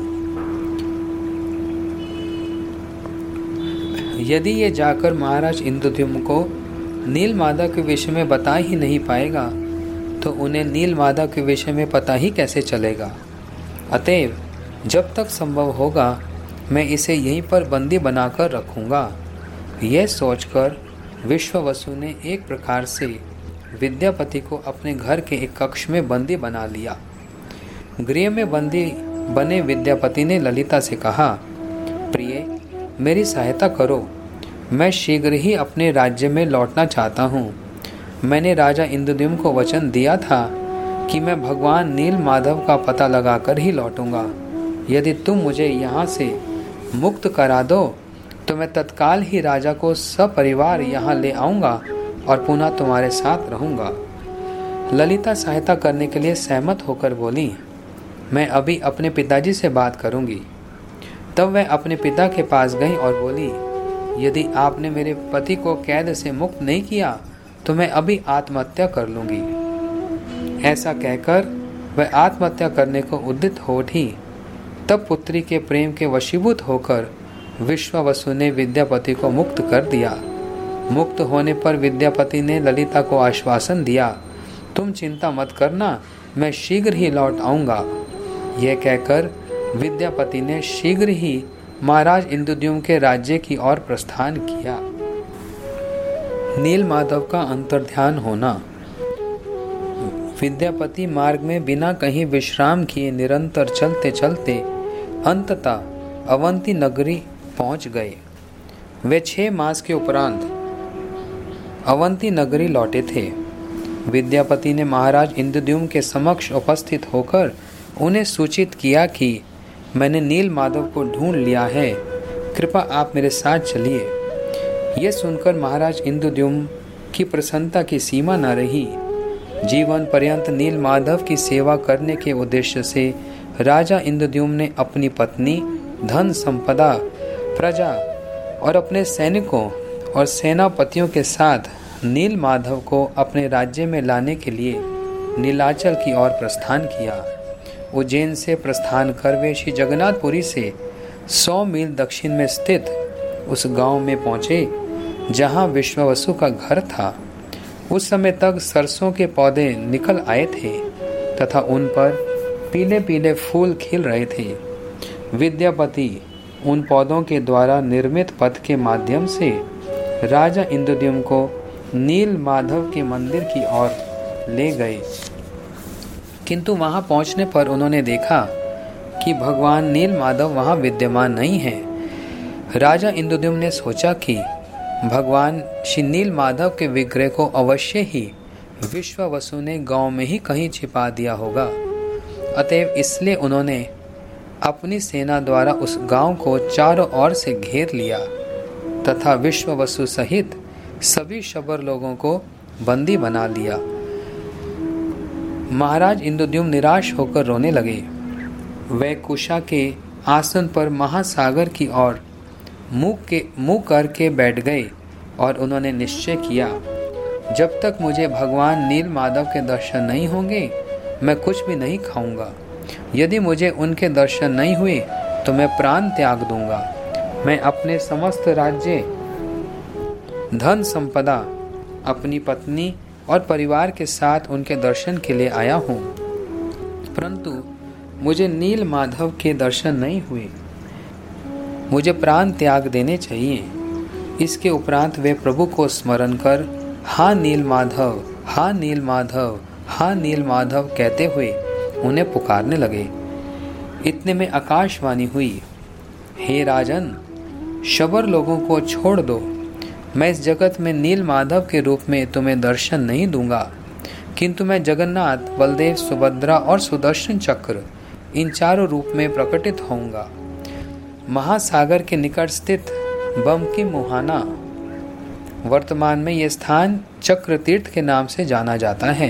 यदि ये जाकर महाराज इंद्रद्युम्न को नीलमाधव के विषय में बता ही नहीं पाएगा तो उन्हें नीलमाधव के विषय में पता ही कैसे चलेगा। अतएव जब तक संभव होगा मैं इसे यहीं पर बंदी बनाकर रखूंगा। यह सोचकर विश्वावसु ने एक प्रकार से विद्यापति को अपने घर के एक कक्ष में बंदी बना लिया। गृह में बंदी बने विद्यापति ने ललिता से कहा, प्रिय, मेरी सहायता करो। मैं शीघ्र ही अपने राज्य में लौटना चाहता हूँ। मैंने राजा इंद्रद्युम्न को वचन दिया था कि मैं भगवान नीलमाधव का पता लगाकर ही लौटूंगा। यदि तुम मुझे यहाँ से मुक्त करा दो तो मैं तत्काल ही राजा को सपरिवार यहाँ ले आऊँगा और पुनः तुम्हारे साथ रहूँगा। ललिता सहायता करने के लिए सहमत होकर बोली, मैं अभी अपने पिताजी से बात करूँगी। तब वह अपने पिता के पास गई और बोली, यदि आपने मेरे पति को कैद से मुक्त नहीं किया तो मैं अभी आत्महत्या कर लूँगी। ऐसा कहकर वह आत्महत्या करने को उद्यत हो उठी। तब पुत्री के प्रेम के वशीभूत होकर विश्वावसु ने विद्यापति को मुक्त कर दिया। मुक्त होने पर विद्यापति ने ललिता को आश्वासन दिया, तुम चिंता मत करना, मैं शीघ्र ही लौट आऊँगा। यह कहकर विद्यापति ने शीघ्र ही महाराज इंद्रद्युम्न के राज्य की ओर प्रस्थान किया। नीलमाधव का अंतर्ध्यान होना। विद्यापति मार्ग में बिना कहीं विश्राम किए निरंतर चलते चलते अंततः अवंती नगरी पहुंच गए। वे छह मास के उपरांत अवंती नगरी लौटे थे। विद्यापति ने महाराज इंद्रद्युम्न के समक्ष उपस्थित होकर उन्हें सूचित किया कि मैंने नीलमाधव को ढूंढ लिया है, कृपा आप मेरे साथ चलिए। यह सुनकर महाराज इंद्रद्युम्न की प्रसन्नता की सीमा न रही। जीवन पर्यंत नीलमाधव की सेवा करने के उद्देश्य से राजा इंद्रद्युम्न ने अपनी पत्नी, धन संपदा, प्रजा और अपने सैनिकों और सेनापतियों के साथ नीलमाधव को अपने राज्य में लाने के लिए नीलाचल की ओर प्रस्थान किया। उज्जैन से प्रस्थान कर वे श्री जगन्नाथपुरी से सौ मील दक्षिण में स्थित उस गांव में पहुंचे जहां विश्वावसु का घर था। उस समय तक सरसों के पौधे निकल आए थे तथा उन पर पीले पीले फूल खिल रहे थे। विद्यापति उन पौधों के द्वारा निर्मित पथ के माध्यम से राजा इंद्रद्युम्न को नीलमाधव के मंदिर की ओर ले गए, किंतु वहां पहुंचने पर उन्होंने देखा कि भगवान नीलमाधव वहां विद्यमान नहीं है। राजा इंद्रद्युम्न ने सोचा कि भगवान श्री नील माधव के विग्रह को अवश्य ही विश्वावसु ने गांव में ही कहीं छिपा दिया होगा। अतएव इसलिए उन्होंने अपनी सेना द्वारा उस गांव को चारों ओर से घेर लिया तथा विश्वावसु सहित सभी शबर लोगों को बंदी बना लिया। महाराज इंद्रद्युम्न निराश होकर रोने लगे। वे कुशा के आसन पर महासागर की ओर मुंह के मुंह करके बैठ गए और उन्होंने निश्चय किया, जब तक मुझे भगवान नील माधव के दर्शन नहीं होंगे मैं कुछ भी नहीं खाऊंगा। यदि मुझे उनके दर्शन नहीं हुए तो मैं प्राण त्याग दूंगा। मैं अपने समस्त राज्य, धन संपदा, अपनी पत्नी और परिवार के साथ उनके दर्शन के लिए आया हूँ, परंतु मुझे नील माधव के दर्शन नहीं हुए। मुझे प्राण त्याग देने चाहिए। इसके उपरांत वे प्रभु को स्मरण कर हा नील माधव, हा नील माधव, हा नील माधव कहते हुए उन्हें पुकारने लगे। इतने में आकाशवाणी हुई, हे राजन, शबर लोगों को छोड़ दो। मैं इस जगत में नील माधव के रूप में तुम्हें दर्शन नहीं दूंगा, किंतु मैं जगन्नाथ, बलदेव, सुभद्रा और सुदर्शन चक्र इन चारों रूप में प्रकटित होऊंगा। महासागर के निकट स्थित बमकी मुहाना, वर्तमान में यह स्थान चक्र तीर्थ के नाम से जाना जाता है,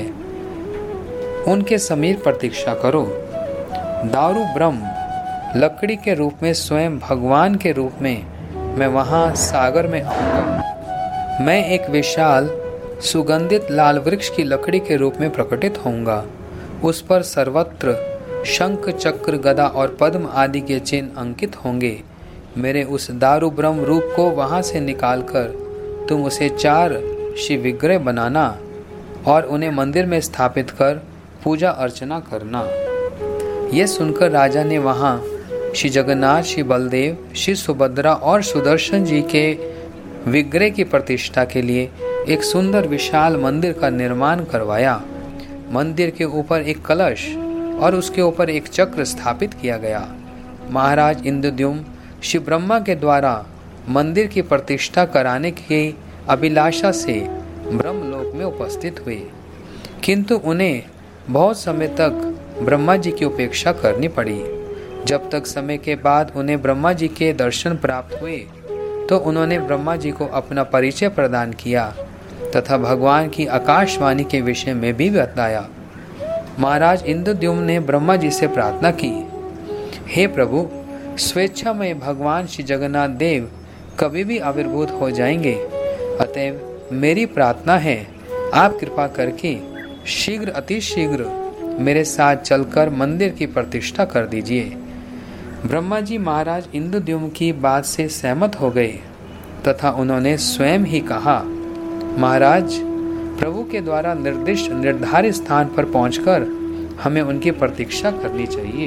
उनके समीप प्रतीक्षा करो। दारू ब्रह्म लकड़ी के रूप में स्वयं भगवान के रूप में मैं वहां सागर में आऊंगा। मैं एक विशाल सुगंधित लाल वृक्ष की लकड़ी के रूप में प्रकटित होऊंगा। उस पर सर्वत्र शंख, चक्र, गदा और पद्म आदि के चिन्ह अंकित होंगे। मेरे उस दारू ब्रह्म रूप को वहां से निकालकर तुम उसे चार शिव विग्रह बनाना और उन्हें मंदिर में स्थापित कर पूजा अर्चना करना। यह सुनकर राजा ने वहां श्री जगन्नाथ, श्री बलदेव, श्री सुभद्रा और सुदर्शन जी के विग्रह की प्रतिष्ठा के लिए एक सुंदर विशाल मंदिर का निर्माण करवाया। मंदिर के ऊपर एक कलश और उसके ऊपर एक चक्र स्थापित किया गया। महाराज इंद्रद्युम्न श्री ब्रह्मा के द्वारा मंदिर की प्रतिष्ठा कराने की अभिलाषा से ब्रह्मलोक में उपस्थित हुए, किंतु उन्हें बहुत समय तक ब्रह्मा जी की उपेक्षा करनी पड़ी। जब तक समय के बाद उन्हें ब्रह्मा जी के दर्शन प्राप्त हुए तो उन्होंने ब्रह्मा जी को अपना परिचय प्रदान किया तथा भगवान की आकाशवाणी के विषय में भी बताया। महाराज इंद्रद्युम्न ने ब्रह्मा जी से प्रार्थना की, हे प्रभु, स्वेच्छा में भगवान श्री जगन्नाथ देव कभी भी आविर्भूत हो जाएंगे, अतएव मेरी प्रार्थना है आप कृपा करके शीघ्र अतिशीघ्र मेरे साथ चलकर मंदिर की प्रतिष्ठा कर दीजिए। ब्रह्मा जी महाराज इंद्रद्युम्न की बात से सहमत हो गए तथा उन्होंने स्वयं ही कहा, महाराज, प्रभु के द्वारा निर्दिष्ट निर्धारित स्थान पर पहुंचकर हमें उनकी प्रतीक्षा करनी चाहिए।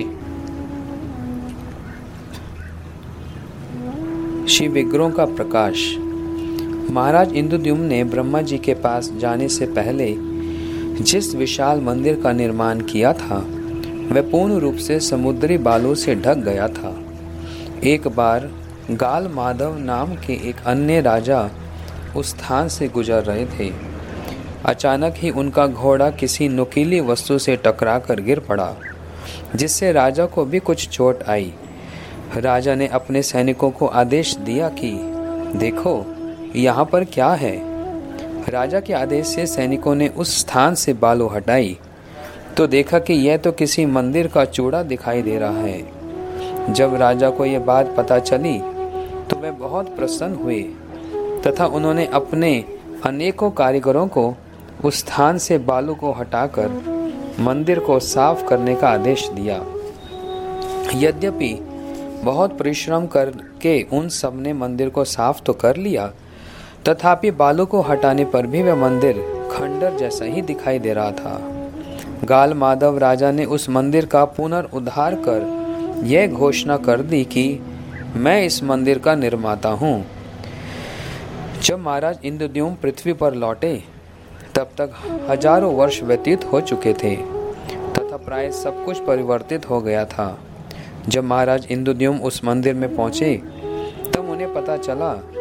श्री विग्रहों का प्रकाश। महाराज इंद्रद्युम्न ने ब्रह्मा जी के पास जाने से पहले जिस विशाल मंदिर का निर्माण किया था वह पूर्ण रूप से समुद्री बालू से ढक गया था। एक बार गाल माधव नाम के एक अन्य राजा उस स्थान से गुजर रहे थे। अचानक ही उनका घोड़ा किसी नुकीली वस्तु से टकराकर गिर पड़ा, जिससे राजा को भी कुछ चोट आई। राजा ने अपने सैनिकों को आदेश दिया कि देखो यहाँ पर क्या है। राजा के आदेश से सैनिकों ने उस स्थान से बालू हटाई तो देखा कि यह तो किसी मंदिर का चूड़ा दिखाई दे रहा है। जब राजा को यह बात पता चली तो वे बहुत प्रसन्न हुए तथा उन्होंने अपने अनेकों कारीगरों को उस स्थान से बालू को हटाकर मंदिर को साफ करने का आदेश दिया। यद्यपि बहुत परिश्रम करके उन सब ने मंदिर को साफ तो कर लिया, तथापि बालू को हटाने पर भी वह मंदिर खंडर जैसा ही दिखाई दे रहा था। गाल माधव राजा ने उस मंदिर का पुनर्उद्धार कर यह घोषणा कर दी कि मैं इस मंदिर का निर्माता हूँ। जब महाराज इंद्रद्युम्न पृथ्वी पर लौटे तब तक हजारों वर्ष व्यतीत हो चुके थे तथा प्राय सब कुछ परिवर्तित हो गया था। जब महाराज इंद्रद्युम्न उस मंदिर में पहुंचे तब उन्हें पता चला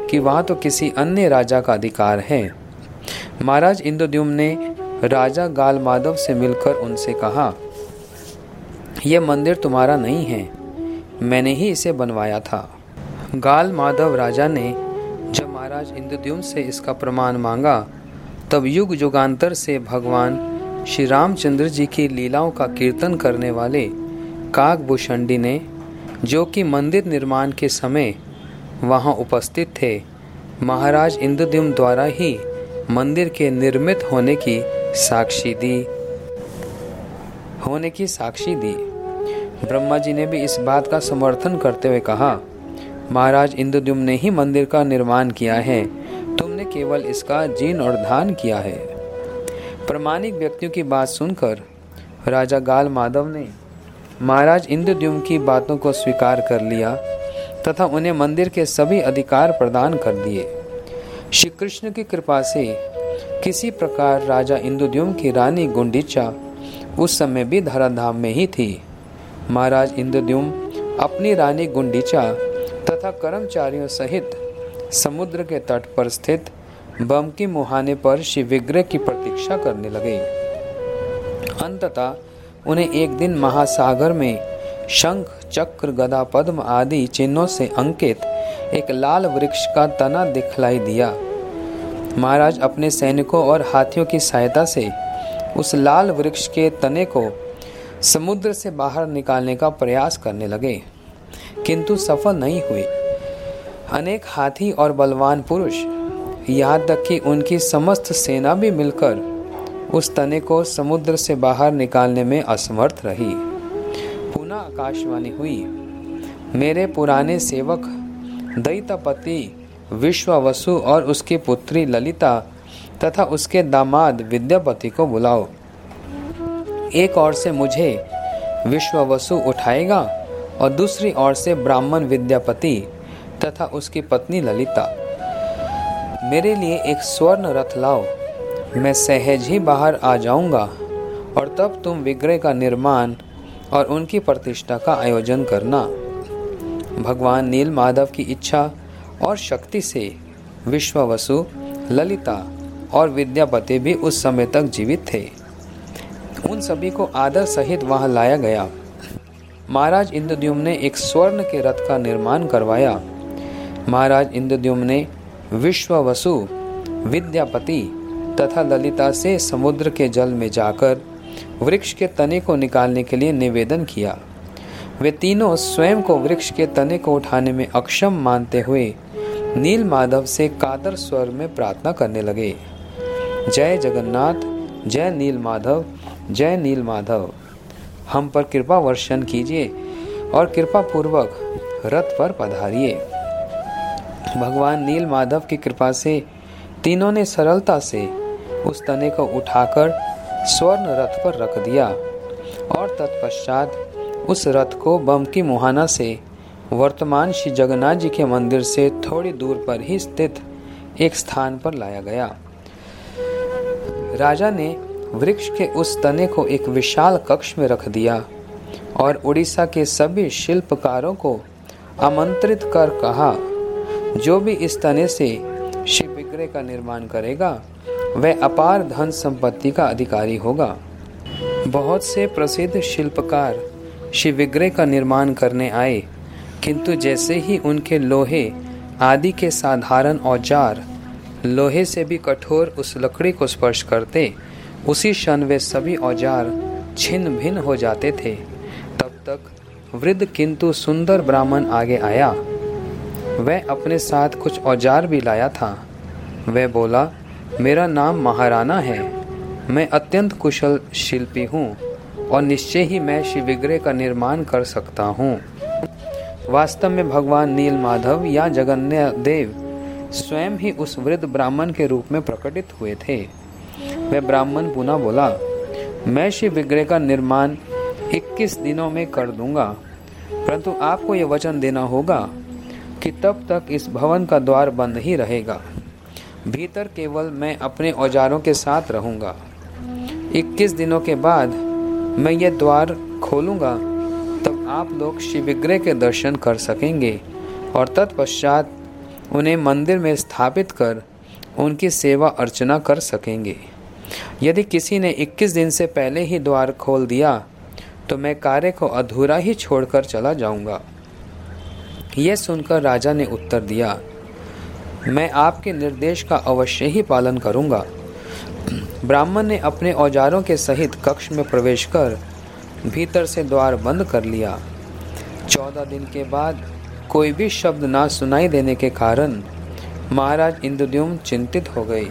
कि वहाँ तो किसी अन्य राजा का अधिकार है। महाराज इंद्रद्युम्न ने राजा गाल माधव से मिलकर उनसे कहा, यह मंदिर तुम्हारा नहीं है, मैंने ही इसे बनवाया था। गाल माधव राजा ने जब महाराज इंद्रद्युम्न से इसका प्रमाण मांगा, तब युग युगांतर से भगवान श्री रामचंद्र जी की लीलाओं का कीर्तन करने वाले काकभूषणी ने, जो कि मंदिर निर्माण के समय वहां उपस्थित थे, महाराज इंद्रद्युम्न द्वारा ही मंदिर के निर्मित होने की साक्षी दी होने की साक्षी दी। ब्रह्मा जी ने भी इस बात का समर्थन करते हुए कहा, महाराज इंद्रद्युम्न ने ही मंदिर का निर्माण किया है, तुमने केवल इसका जीर्णोद्धार किया है। प्रामाणिक व्यक्तियों की बात सुनकर राजा गाल माधव ने महाराज इंद्रद्युम्न की बातों को स्वीकार कर लिया तथा उन्हें मंदिर के सभी अधिकार प्रदान कर दिए। श्री कृष्ण की कृपा से किसी प्रकार राजा इंद्रद्युम्न की रानी गुंडीचा उस समय भी धराधाम में ही थी। महाराज इंद्रद्युम्न अपनी रानी गुंडीचा तथा कर्मचारियों सहित समुद्र के तट पर स्थित बमकी मुहाने पर शिव विग्रह की प्रतीक्षा करने लगे। अंततः उन्हें एक दिन महासागर में शंख, चक्र, गदा, पद्म आदि चिन्हों से अंकित एक लाल वृक्ष का तना दिखलाई दिया। महाराज अपने सैनिकों और हाथियों की सहायता से उस लाल वृक्ष के तने को समुद्र से बाहर निकालने का प्रयास करने लगे, किंतु सफल नहीं हुए। अनेक हाथी और बलवान पुरुष, यहाँ तक कि उनकी समस्त सेना भी मिलकर उस तने को समुद्र से बाहर निकालने में असमर्थ रही। पुनः आकाशवाणी हुई, मेरे पुराने सेवक दैत्यपति विश्वावसु और उसकी पुत्री ललिता तथा उसके दामाद विद्यापति को बुलाओ। एक ओर से मुझे विश्वावसु उठाएगा और दूसरी ओर से ब्राह्मण विद्यापति तथा उसकी पत्नी ललिता। मेरे लिए एक स्वर्ण रथ लाओ, मैं सहज ही बाहर आ जाऊंगा और तब तुम विग्रह का निर्माण और उनकी प्रतिष्ठा का आयोजन करना। भगवान नील माधव की इच्छा और शक्ति से विश्वावसु, ललिता और विद्यापति भी उस समय तक जीवित थे। उन सभी को आदर सहित वहां लाया गया। महाराज इंद्रद्युम्न ने एक स्वर्ण के रथ का निर्माण करवाया। महाराज इंद्रद्युम्न ने विश्वावसु, विद्यापति तथा ललिता से समुद्र के जल में जाकर वृक्ष के तने को निकालने के लिए निवेदन किया। वे तीनों स्वयं को वृक्ष के तने को उठाने में अक्षम मानते हुए नील माधव से कातर स्वर में प्रार्थना करने लगे, जय जगन्नाथ, जय नील माधव, जय नील माधव, हम पर कृपा वर्षण कीजिए और कृपा पूर्वक रथ पर पधारिए। भगवान नील माधव की कृपा से तीनों ने सरलता से उस तने को उठाकर स्वर्ण रथ पर रख दिया और तत्पश्चात उस रथ को बमकी मुहाना से वर्तमान श्री जगन्नाथ जी के मंदिर से थोड़ी दूर पर ही स्थित एक स्थान पर लाया गया। राजा ने वृक्ष के उस तने को एक विशाल कक्ष में रख दिया और उड़ीसा के सभी शिल्पकारों को आमंत्रित कर कहा, जो भी इस तने से शिव विग्रह का निर्माण करेगा वह अपार धन संपत्ति का अधिकारी होगा। बहुत से प्रसिद्ध शिल्पकार शिव विग्रह का निर्माण करने आए, किंतु जैसे ही उनके लोहे आदि के साधारण औजार लोहे से भी कठोर उस लकड़ी को स्पर्श करते, उसी क्षण वे सभी औजार छिन्न भिन्न हो जाते थे। तब तक वृद्ध किंतु सुंदर ब्राह्मण आगे आया। वह अपने साथ कुछ औजार भी लाया था। वह बोला, मेरा नाम महाराणा है, मैं अत्यंत कुशल शिल्पी हूँ और निश्चय ही मैं शिव विग्रह का निर्माण कर सकता हूँ। वास्तव में भगवान नील माधव या जगन्नाथ देव स्वयं ही उस वृद्ध ब्राह्मण के रूप में प्रकटित हुए थे। वह ब्राह्मण पुनः बोला, मैं शिव विग्रह का निर्माण इक्कीस दिनों में कर दूंगा, परंतु आपको यह वचन देना होगा कि तब तक इस भवन का द्वार बंद ही रहेगा, भीतर केवल मैं अपने औजारों के साथ रहूंगा। इक्कीस दिनों के बाद मैं यह द्वार खोलूंगा, तब आप लोग शिव विग्रह के दर्शन कर सकेंगे और तत्पश्चात उन्हें मंदिर में स्थापित कर उनकी सेवा अर्चना कर सकेंगे। यदि किसी ने इक्कीस दिन से पहले ही द्वार खोल दिया तो मैं कार्य को अधूरा ही छोड़कर चला जाऊंगा। यह सुनकर राजा ने उत्तर दिया, मैं आपके निर्देश का अवश्य ही पालन करूंगा। ब्राह्मण ने अपने औजारों के सहित कक्ष में प्रवेश कर भीतर से द्वार बंद कर लिया। चौदह दिन के बाद कोई भी शब्द ना सुनाई देने के कारण महाराज इंद्रद्युम्न चिंतित हो गए।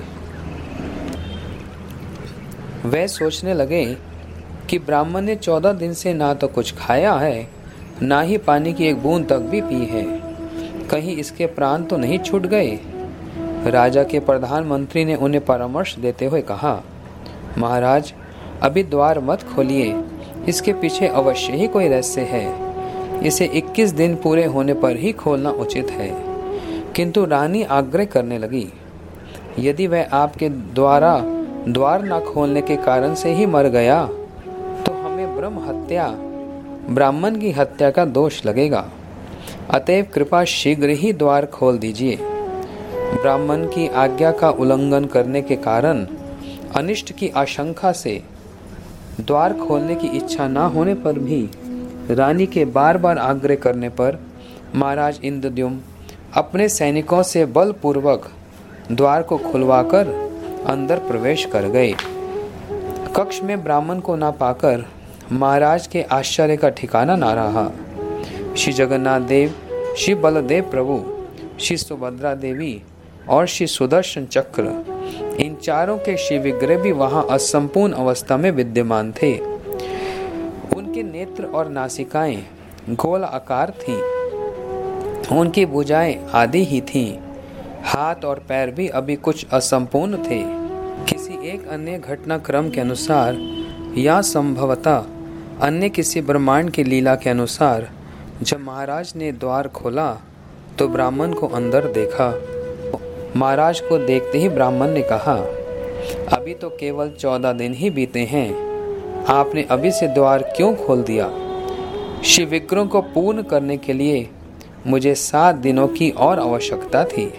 वे सोचने लगे कि ब्राह्मण ने चौदह दिन से ना तो कुछ खाया है, ना ही पानी की एक बूंद तक भी पी है। कहीं इसके प्राण तो नहीं छूट गए। राजा के प्रधानमंत्री ने उन्हें परामर्श देते हुए कहा, महाराज अभी द्वार मत खोलिए, इसके पीछे अवश्य ही कोई रहस्य है। इसे इक्कीस दिन पूरे होने पर ही खोलना उचित है। किंतु रानी आग्रह करने लगी, यदि वह आपके द्वारा द्वार न खोलने के कारण से ही मर गया तो हमें ब्रह्म हत्या ब्राह्मण की हत्या का दोष लगेगा। अतएव कृपा शीघ्र ही द्वार खोल दीजिए। ब्राह्मण की आज्ञा का उल्लंघन करने के कारण अनिष्ट की आशंका से द्वार खोलने की इच्छा न होने पर भी रानी के बार बार आग्रह करने पर महाराज इंद्रद्युम्न अपने सैनिकों से बलपूर्वक द्वार को खुलवाकर अंदर प्रवेश कर गए। कक्ष में ब्राह्मण को ना पाकर महाराज के आश्चर्य का ठिकाना ना रहा। श्री जगन्नाथ देव, श्री बलदेव प्रभु, श्री सुभद्रा देवी और श्री सुदर्शन चक्र, इन चारों के श्री विग्रह भी वहां असंपूर्ण अवस्था में विद्यमान थे। उनके नेत्र और नासिकाएं गोल आकार थीं, उनकी भुजाएं आधी ही थीं। हाथ और पैर भी अभी कुछ असंपूर्ण थे। किसी एक अन्य घटनाक्रम के अनुसार या संभवतः अन्य किसी ब्रह्मांड की लीला के अनुसार जब महाराज ने द्वार खोला तो ब्राह्मण को अंदर देखा। महाराज को देखते ही ब्राह्मण ने कहा, अभी तो केवल चौदह दिन ही बीते हैं, आपने अभी से द्वार क्यों खोल दिया? शिव विग्रह को पूर्ण करने के लिए मुझे सात दिनों की और आवश्यकता थी।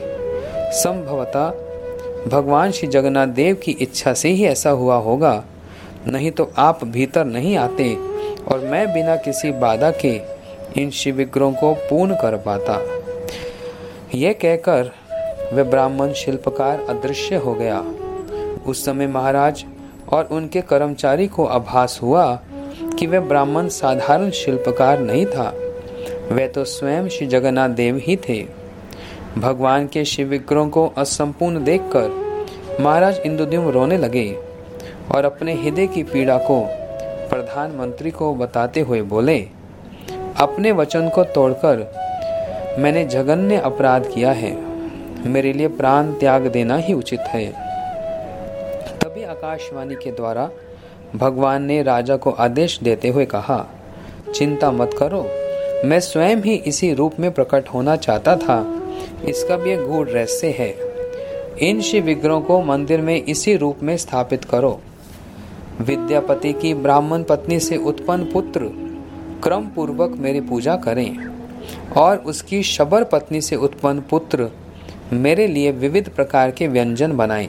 संभवतः भगवान श्री जगन्नाथ देव की इच्छा से ही ऐसा हुआ होगा, नहीं तो आप भीतर नहीं आते और मैं बिना किसी बाधा के इन शिव विग्रहों को पूर्ण कर पाता। यह कहकर वह ब्राह्मण शिल्पकार अदृश्य हो गया। उस समय महाराज और उनके कर्मचारी को आभास हुआ कि वह ब्राह्मण साधारण शिल्पकार नहीं था, वह तो स्वयं श्री जगन्नाथ देव ही थे। भगवान के शिव विग्रहों को असंपूर्ण देखकर महाराज इंद्रद्युम्न रोने लगे और अपने हृदय की पीड़ा को प्रधानमंत्री को बताते हुए बोले, अपने वचन को तोड़कर मैंने जघन्य अपराध किया है, मेरे लिए प्राण त्याग देना ही उचित है। तभी आकाशवाणी के द्वारा भगवान ने राजा को आदेश देते हुए कहा, चिंता मत करो, मैं स्वयं ही इसी रूप में प्रकट होना चाहता था। इसका भी एक गूढ़ रहस्य है। इन शिव विग्रहों को मंदिर में इसी रूप में स्थापित करो। विद्यापति की ब्राह्मण पत्नी से उत्पन्न पुत्र क्रम पूर्वक मेरी पूजा करें और उसकी शबर पत्नी से उत्पन्न पुत्र मेरे लिए विविध प्रकार के व्यंजन बनाएं।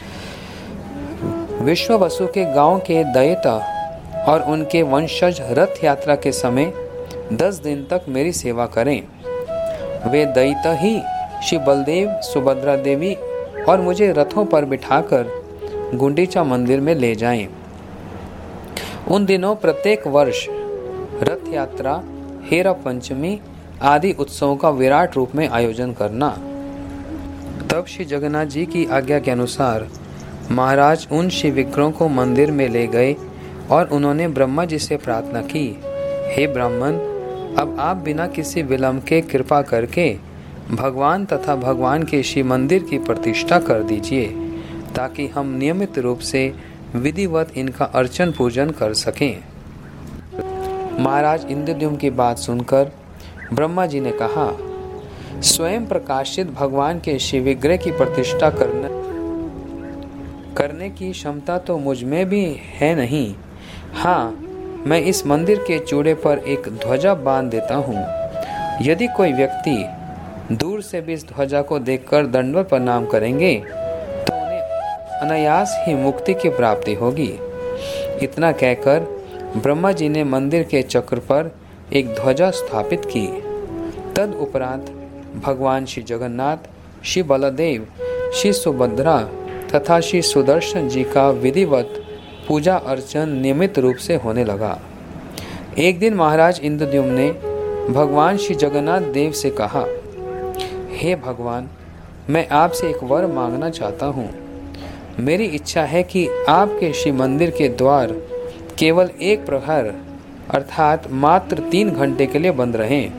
विश्ववसु के गांव के दैत्य और उनके वंशज रथ यात्रा के समय दस दिन तक मेरी सेवा करें। वे दैत्य ही श्री बलदेव, सुभद्रा देवी और मुझे रथों पर बिठाकर गुंडीचा मंदिर में ले जाएं। उन दिनों प्रत्येक वर्ष रथ यात्रा, हेरा पंचमी आदि उत्सवों का विराट रूप में आयोजन करना। तब श्री जगन्नाथ जी की आज्ञा के अनुसार महाराज उन शिव विग्रहों को मंदिर में ले गए और उन्होंने ब्रह्मा जी से प्रार्थना की, हे ब्राह्मण, अब आप बिना किसी विलंब के कृपा करके भगवान तथा भगवान के शिव मंदिर की प्रतिष्ठा कर दीजिए, ताकि हम नियमित रूप से विधिवत इनका अर्चन पूजन कर सकें। महाराज इंद्रद्युम्न की बात सुनकर ब्रह्मा जी ने कहा, स्वयं प्रकाशित भगवान के शिव विग्रह की प्रतिष्ठा करने करने की क्षमता तो मुझ में भी है नहीं। हाँ, मैं इस मंदिर के चूड़े पर एक ध्वजा बांध देता हूँ। यदि कोई व्यक्ति दूर से भी इस ध्वजा को देखकर दंडवत प्रणाम करेंगे तो उन्हें अनायास ही मुक्ति की प्राप्ति होगी। इतना कहकर ब्रह्मा जी ने मंदिर के चक्र पर एक ध्वजा स्थापित की। तद उपरांत भगवान श्री जगन्नाथ, श्री बलदेव, श्री सुभद्रा तथा श्री सुदर्शन जी का विधिवत पूजा अर्चन नियमित रूप से होने लगा। एक दिन महाराज इंद्रद्युम्न ने भगवान श्री जगन्नाथ देव से कहा, हे भगवान, मैं आपसे एक वर मांगना चाहता हूँ। मेरी इच्छा है कि आपके श्री मंदिर के द्वार केवल एक प्रहर अर्थात मात्र तीन घंटे के लिए बंद रहें,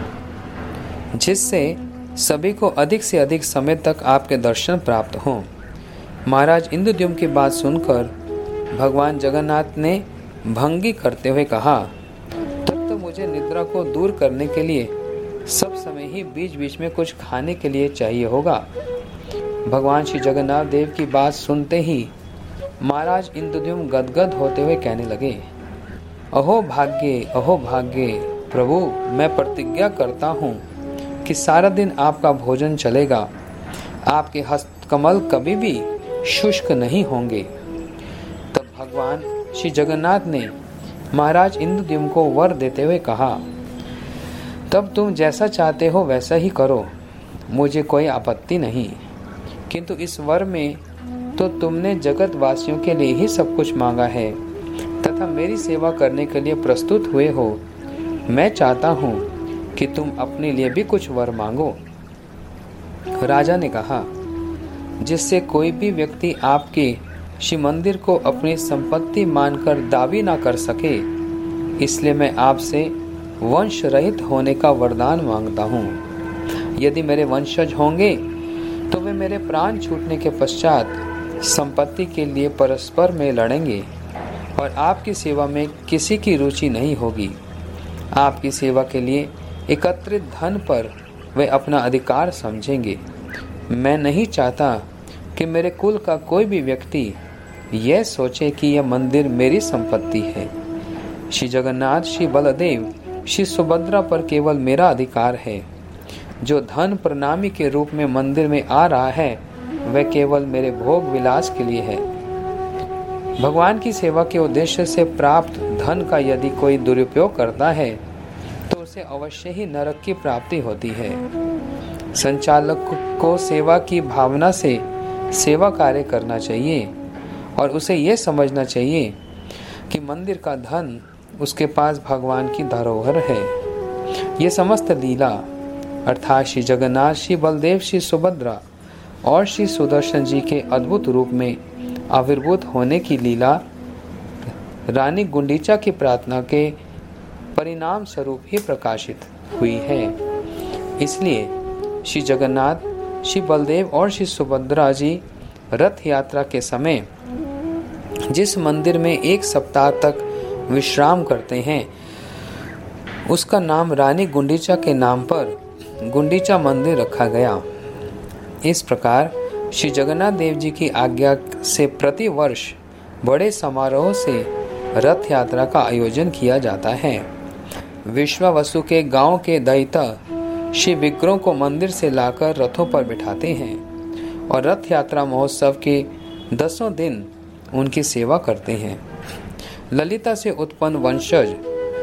जिससे सभी को अधिक से अधिक समय तक आपके दर्शन प्राप्त हों। महाराज इंद्रद्युम्न की बात सुनकर भगवान जगन्नाथ ने भंगी करते हुए कहा, तब तो मुझे निद्रा को दूर करने के लिए सब समय ही बीच बीच में कुछ खाने के लिए चाहिए होगा। भगवान श्री जगन्नाथ देव की बात सुनते ही महाराज इंद्रद्युम्न गदगद होते हुए कहने लगे, अहो भाग्य, अहो भाग्य प्रभु, मैं प्रतिज्ञा करता हूँ कि सारा दिन आपका भोजन चलेगा, आपके हस्तकमल कभी भी शुष्क नहीं होंगे। तब भगवान श्री जगन्नाथ ने महाराज इंद्रद्युम्न को वर देते हुए कहा, तब तुम जैसा चाहते हो वैसा ही करो, मुझे कोई आपत्ति नहीं। किंतु इस वर में तो तुमने जगत वासियों के लिए ही सब कुछ मांगा है तथा मेरी सेवा करने के लिए प्रस्तुत हुए हो। मैं चाहता हूँ कि तुम अपने लिए भी कुछ वर मांगो। राजा ने कहा, जिससे कोई भी व्यक्ति आपके श्री मंदिर को अपनी संपत्ति मानकर दावी ना कर सके, इसलिए मैं आपसे वंश रहित होने का वरदान मांगता हूँ। यदि मेरे वंशज होंगे तो वे मेरे प्राण छूटने के पश्चात संपत्ति के लिए परस्पर में लड़ेंगे और आपकी सेवा में किसी की रुचि नहीं होगी। आपकी सेवा के लिए एकत्रित धन पर वे अपना अधिकार समझेंगे। मैं नहीं चाहता कि मेरे कुल का कोई भी व्यक्ति यह सोचे कि यह मंदिर मेरी संपत्ति है। श्री जगन्नाथ, श्री बलदेव, श्री सुभद्रा पर केवल मेरा अधिकार है। जो धन प्रणामी के रूप में मंदिर में आ रहा है वह केवल मेरे भोग विलास के लिए है। भगवान की सेवा के उद्देश्य से प्राप्त धन का यदि कोई दुरुपयोग करता है तो उसे अवश्य ही नरक की प्राप्ति होती है। संचालक को सेवा की भावना से सेवा कार्य करना चाहिए और उसे यह समझना चाहिए कि मंदिर का धन उसके पास भगवान की धरोहर है। ये समस्त लीला अर्थात श्री जगन्नाथ, श्री बलदेव, श्री सुभद्रा और श्री सुदर्शन जी के अद्भुत रूप में आविर्भूत होने की लीला रानी गुंडीचा की प्रार्थना के परिणाम स्वरूप ही प्रकाशित हुई है। इसलिए श्री जगन्नाथ, श्री बलदेव और श्री सुभद्रा जी रथ यात्रा के समय जिस मंदिर में एक सप्ताह तक विश्राम करते हैं उसका नाम रानी गुंडीचा के नाम पर गुंडीचा मंदिर रखा गया। इस प्रकार श्री जगन्नाथ देव जी की आज्ञा से प्रति वर्ष बड़े समारोह से रथ यात्रा का आयोजन किया जाता है। विश्वावसु के गांव के दैत्य श्री विग्रहों को मंदिर से लाकर रथों पर बिठाते हैं और रथ यात्रा महोत्सव के दसों दिन उनकी सेवा करते हैं। ललिता से उत्पन्न वंशज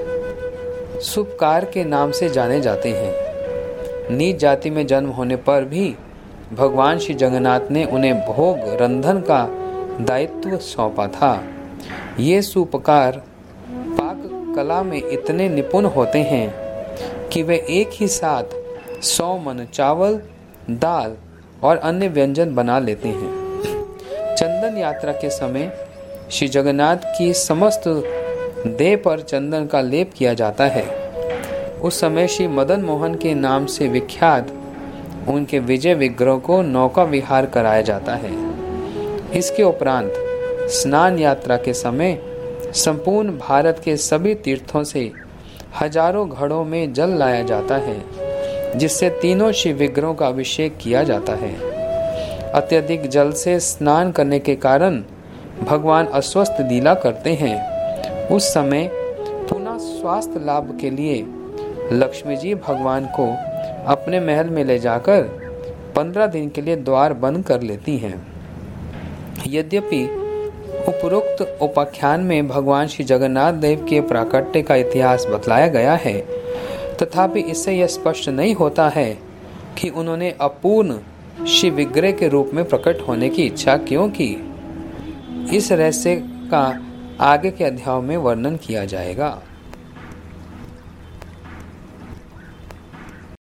शुभकार के नाम से जाने जाते हैं। नीच जाति में जन्म होने पर भी भगवान श्री जगन्नाथ ने उन्हें भोग रंधन का दायित्व सौंपा था। ये सुपकार पाक कला में इतने निपुण होते हैं कि वे एक ही साथ सौ मन चावल, दाल और अन्य व्यंजन बना लेते हैं। चंदन यात्रा के समय श्री जगन्नाथ की समस्त देह पर चंदन का लेप किया जाता है। उस समय श्री मदन मोहन के नाम से विख्यात उनके विजय विग्रह को नौका विहार कराया जाता है। इसके उपरांत स्नान यात्रा के समय संपूर्ण भारत के सभी तीर्थों से हजारों घड़ों में जल लाया जाता है, जिससे तीनों शिव विग्रहों का अभिषेक किया जाता है। अत्यधिक जल से स्नान करने के कारण भगवान अस्वस्थ लीला करते हैं। उस समय पुनः स्वास्थ्य लाभ के लिए लक्ष्मी जी भगवान को अपने महल में ले जाकर पंद्रह दिन के लिए द्वार बंद कर लेती हैं। यद्यपि उपरोक्त उपाख्यान में भगवान श्री जगन्नाथ देव के प्राकट्य का इतिहास बतलाया गया है, तथापि इससे यह स्पष्ट नहीं होता है कि उन्होंने अपूर्ण शिव विग्रह के रूप में प्रकट होने की इच्छा क्यों की। इस रहस्य का आगे के अध्यायों में वर्णन किया जाएगा।